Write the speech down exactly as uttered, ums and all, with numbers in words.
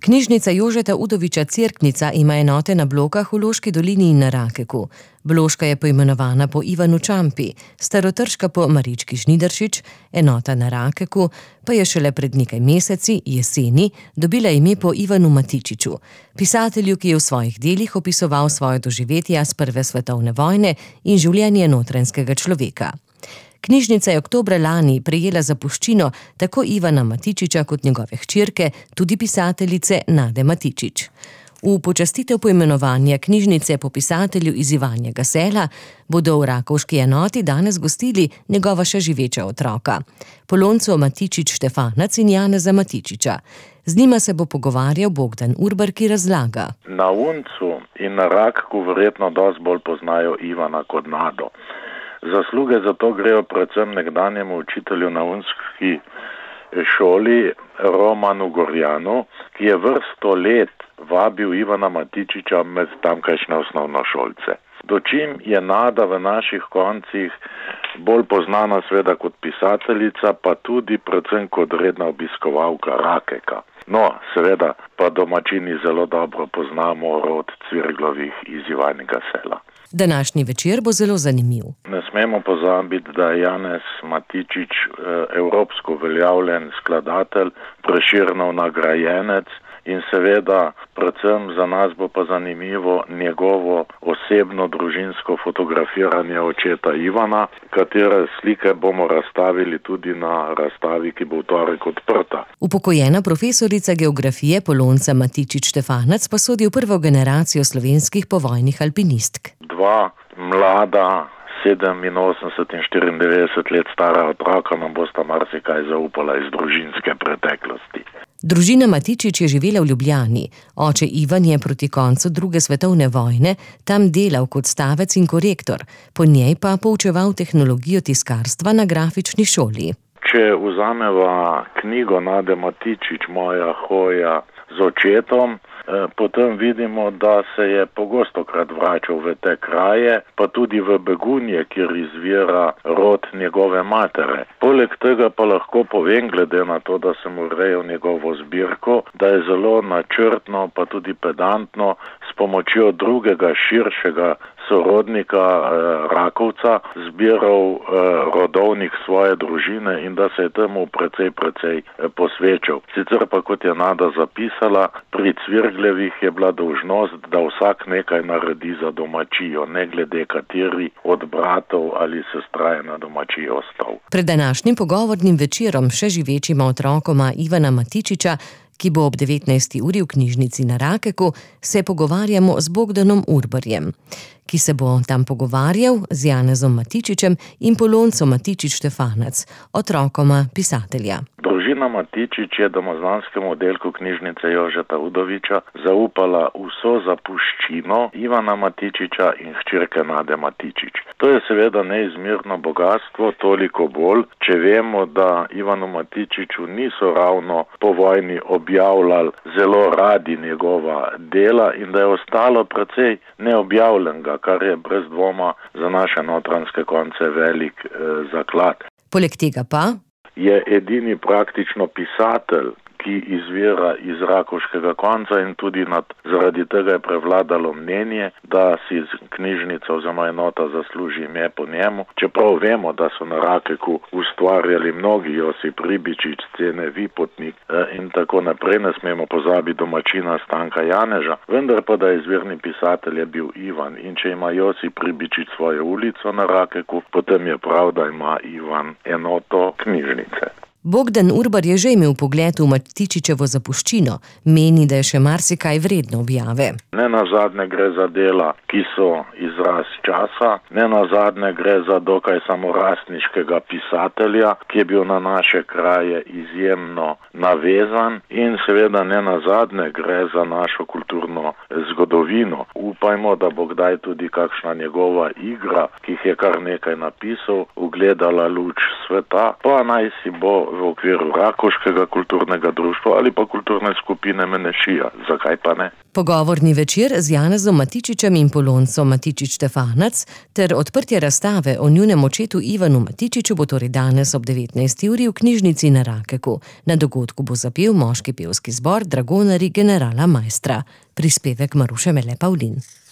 Knjižnica Jožeta Udoviča Cerknica ima enote na Blokah v Loški dolini in na Rakeku. Bloška je poimenovana po Ivanu Čampi, Starotrška po Marički Žnidaršič, enota na Rakeku pa je šele pred nekaj meseci, jeseni, dobila ime po Ivanu Matičiču, pisatelju, ki je v svojih delih opisoval svoje doživetja z prve svetovne vojne in življenje notranjskega človeka. Knjižnica je oktobra lani prejela zapuščino tako Ivana Matičiča kot njegove hčerke, tudi pisateljice Nade Matičič. V počastitev poimenovanja knjižnice po pisatelju iz Ivanjega Sela bodo v rakovški enoti danes gostili njegova še živeča otroka, Polonco Matičič Štefanac in Janeza Matičiča. Z njima se bo pogovarjal Bogdan Urbar, ki razlaga. Na Uncu in na Rakeku verjetno dosti bolj poznajo Ivana kot Nado. Zasluge za to grejo predvsem nekdanjemu učitelju na unski šoli Romanu Gorjanu, ki je vrsto let vabil Ivana Matičiča med tamkajšnje osnovnošolce. Dočim je Nada v naših koncih bolj poznana sveda kot pisateljica, pa tudi predvsem kot redna obiskovalka Rakeka. No, seveda pa domačini zelo dobro poznamo rod Cvirglovih iz Ivanjega Sela. Današnji večer bo zelo zanimiv. Ne smemo pozabiti, da je Janez Matičič evropsko uveljavljen skladatelj, Prešernov nagrajenec in seveda predvsem za nas bo pa zanimivo njegovo osebno družinsko fotografiranje očeta Ivana, katere slike bomo razstavili tudi na razstavi, ki bo v torek odprta. Upokojena profesorica geografije Polonca Matičič Štefanac pa sodi v prvo generacijo slovenskih povojnih alpinistk. Dva mlada, sedeminosemdeset in štiriindevetdeset let stara otroka nam bosta marsikaj zaupala iz družinske preteklosti. Družina Matičič je živela v Ljubljani. Oče Ivan je proti koncu druge svetovne vojne tam delal kot stavec in korektor, po njej pa poučeval tehnologijo tiskarstva na grafični šoli. Če vzameva knjigo Nade Matičič Moja hoja z očetom, potem vidimo, da se je pogostokrat vračal v te kraje, pa tudi v Begunje, kjer izvira rod njegove matere. Poleg tega pa lahko povem, glede na to, da sem urejal njegovo zbirko, da je zelo načrtno, pa tudi pedantno, s pomočjo drugega širšega sorodnika eh, Rakovca zbiral eh, rodovnik svoje družine in da se je temu precej, precej eh, posvečal. Sicer pa, kot je Nada zapisala, pri Cvirglevih je bila dolžnost, da vsak nekaj naredi za domačijo, ne glede kateri od bratov ali sestra je na domačiji ostal. Pred današnjim pogovornim večerom še živečima otrokoma Ivana Matičiča, ki bo ob devetnajsti uri v knjižnici na Rakeku, se pogovarjamo z Bogdanom Urbarjem, ki se bo tam pogovarjal z Janezom Matičičem in Polonco Matičič Štefanac, otrokoma pisatelja. Družina Matičič je domozdanskemu oddelku knjižnice Jožeta Udoviča zaupala vso zapuščino Ivana Matičiča in hčerke Nade Matičič. To je seveda neizmerno bogatstvo, toliko bolj, če vemo, da Ivanu Matičiču niso ravno po vojni objavljali zelo radi njegova dela in da je ostalo precej neobjavljenega, kar je brez dvoma za naše notranjske konce velik eh, zaklad. Poleg tega pa je edini praktično pisatelj, ki izvira iz rakovškega konca in tudi nad, zaradi tega je prevladalo mnenje, da si knjižnica oziroma enota zasluži ime po njemu. Čeprav vemo, da so na Rakeku ustvarjali mnogi, Josip Ribičič, Cene Vipotnik in tako naprej, ne smemo pozabiti domačina Stanka Janeža, vendar pa da izvirni pisatelj je bil Ivan. In če ima Josip Ribičič svojo ulico na Rakeku, potem je prav, da ima Ivan enoto knjižnice. Bogdan Urbar je že imel pogled v Matičičevo zapuščino, meni, da je še marsikaj vredno objave. Ne nazadnje gre za dela, ki so izraz časa, ne nazadnje gre za dokaj samorastniškega pisatelja, ki je bil na naše kraje izjemno navezan in seveda ne nazadnje gre za našo kulturno zgodovino. Upajmo, da bo kdaj tudi kakšna njegova igra, ki jih je kar nekaj napisal, ugledala luč sveta, pa naj si bo v okviru Rakovškega kulturnega društva ali pa kulturne skupine Menešija. Zakaj pa ne? Pogovorni večer z Janezom Matičičem in Poloncom Matičič Štefanac ter odprtje razstave o njunem očetu Ivanu Matičiču bo torej danes ob devetnajsti uri v knjižnici na Rakeku. Na dogodku bo zapel moški pevski zbor Dragonari generala Maestra. Prispevek Maruše Mele Pavlin.